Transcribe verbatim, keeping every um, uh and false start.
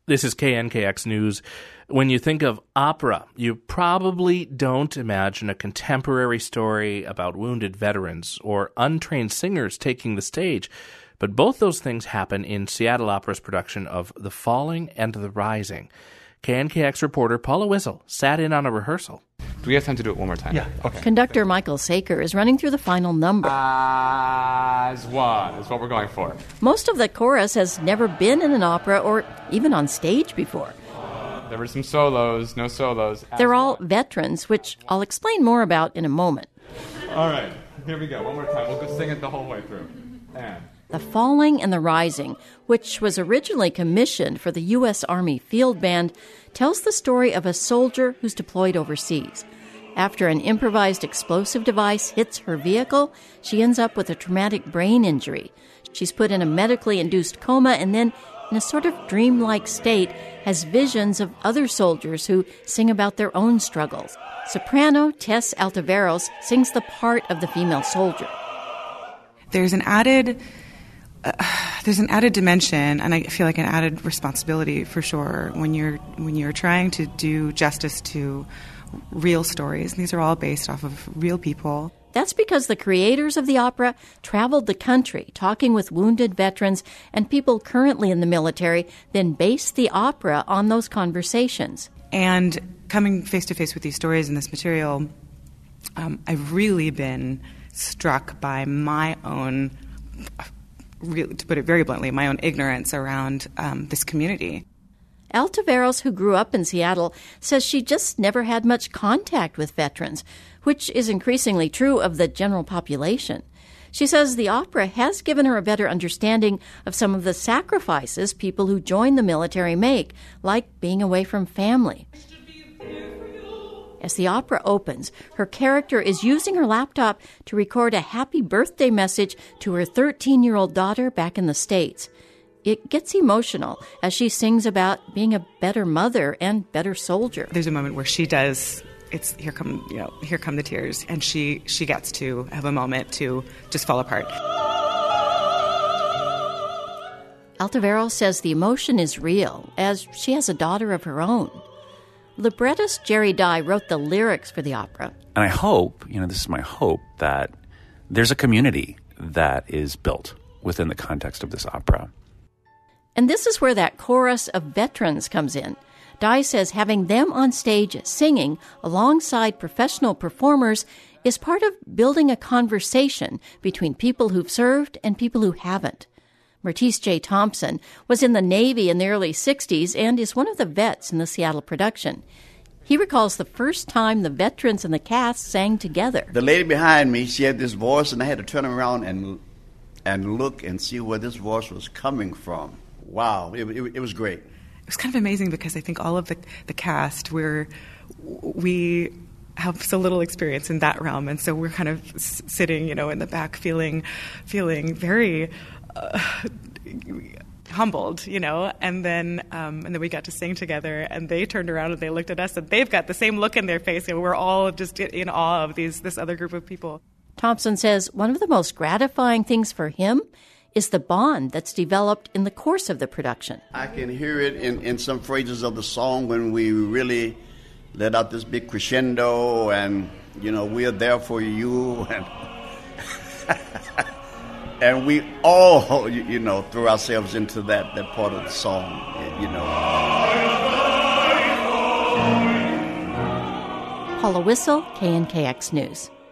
This is K N K X News. When you think of opera, you probably don't imagine a contemporary story about wounded veterans or untrained singers taking the stage. But both those things happen in Seattle Opera's production of The Falling and the Rising. K N K X reporter Paula Wissel sat in on a rehearsal. Do we have time to do it one more time? Yeah, okay. Conductor Michael Saker is running through the final number. As one is what we're going for. Most of the chorus has never been in an opera or even on stage before. There were some solos, no solos. They're all veterans, which I'll explain more about in a moment. All right, here we go. One more time. We'll go sing it the whole way through. And... The Falling and the Rising, which was originally commissioned for the U S Army Field Band, tells the story of a soldier who's deployed overseas. After an improvised explosive device hits her vehicle, she ends up with a traumatic brain injury. She's put in a medically induced coma and then, in a sort of dreamlike state, has visions of other soldiers who sing about their own struggles. Soprano Tess Altiveros sings the part of the female soldier. There's an added... Uh, there's an added dimension, and I feel like an added responsibility for sure when you're when you're trying to do justice to real stories. These are all based off of real people. That's because the creators of the opera traveled the country talking with wounded veterans and people currently in the military, then based the opera on those conversations. And coming face to face with these stories and this material, um, I've really been struck by my own, really, to put it very bluntly, my own ignorance around um, this community. Altiveros, who grew up in Seattle, says she just never had much contact with veterans, which is increasingly true of the general population. She says the opera has given her a better understanding of some of the sacrifices people who join the military make, like being away from family. As the opera opens, her character is using her laptop to record a happy birthday message to her thirteen-year-old daughter back in the States. It gets emotional as she sings about being a better mother and better soldier. There's a moment where she does, it's here come, you know, here come the tears, and she, she gets to have a moment to just fall apart. Altiveros says the emotion is real, as she has a daughter of her own. Librettist Jerry Dye wrote the lyrics for the opera. And I hope, you know, this is my hope, that there's a community that is built within the context of this opera. And this is where that chorus of veterans comes in. Dye says having them on stage singing alongside professional performers is part of building a conversation between people who've served and people who haven't. Mertice J. Thompson was in the Navy in the early sixties and is one of the vets in the Seattle production. He recalls the first time the veterans and the cast sang together. The lady behind me, she had this voice, and I had to turn around and and look and see where this voice was coming from. Wow, it, it, it was great. It was kind of amazing because I think all of the, the cast, we're, we have so little experience in that realm, and so we're kind of s- sitting, you know, in the back feeling, feeling very uh, humbled, you know, and then um, and then we got to sing together, and they turned around and they looked at us, and they've got the same look in their face, and we're all just in awe of these this other group of people. Thompson says one of the most gratifying things for him is the bond that's developed in the course of the production. I can hear it in, in some phrases of the song when we really let out this big crescendo and, you know, we're there for you. And, and we all, you, you know, throw ourselves into that, that part of the song, you know. Paula Wissel, K N K X News.